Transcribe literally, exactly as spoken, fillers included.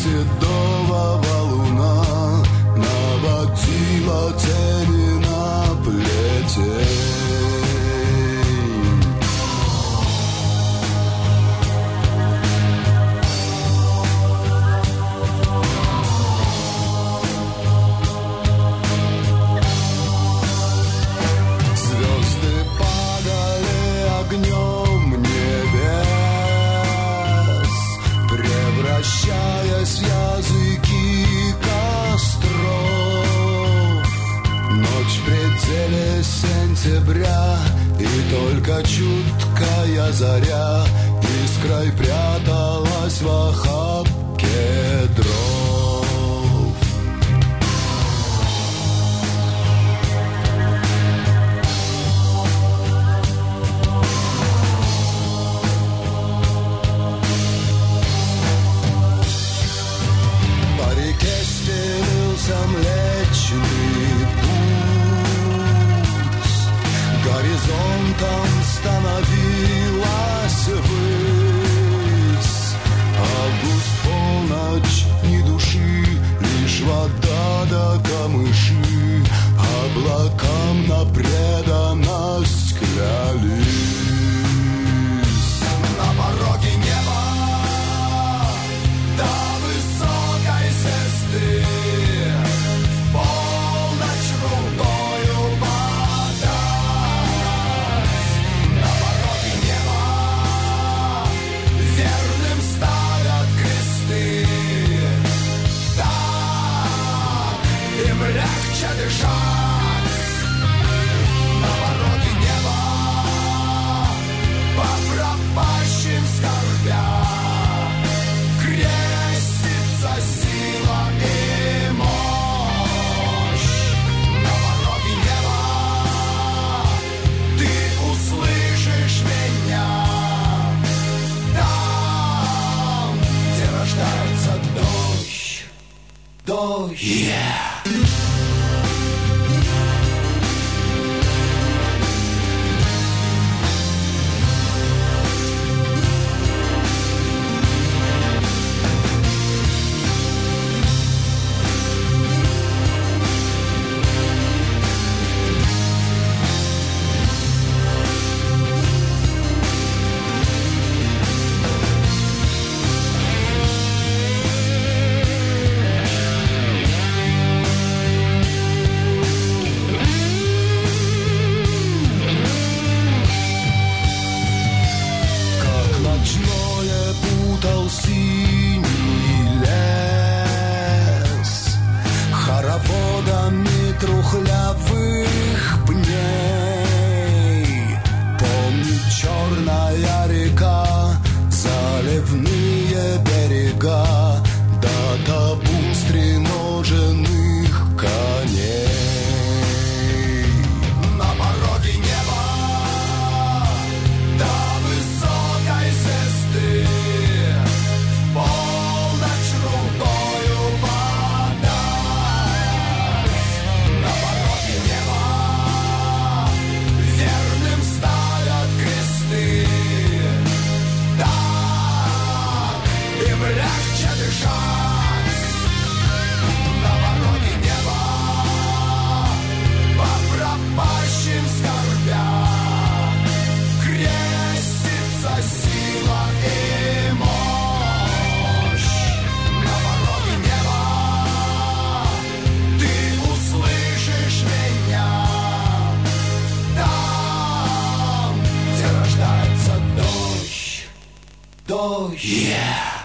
седого луна наводила тени на плетень. Превращаясь в языки костров, ночь в пределе сентября, и только чуткая заря искрой пряталась в охапке дров. Млечный путь горизонтом становилась высь. Август, полночь, ни души, лишь вода да камыши облакам на преданность клялись. На пороге неба до высокой звезды легче дышать. На пороге неба по пропащим скорбя крестится сила и мощь. На пороге неба ты услышишь меня там, где рождается дождь. Дождь. Yeah. Трухлявых пней помнит черная река, заливные берега, да табун стреноженных коней. На пороге неба до высокой звезды в полночь рукою подать. На пороге неба верным ставят кресты. Так им легче дышать. На пороге неба по пропащим скорбя крестится сила и мощь. На пороге неба ты услышишь меня там, где рождается дождь. Дождь. Yeah.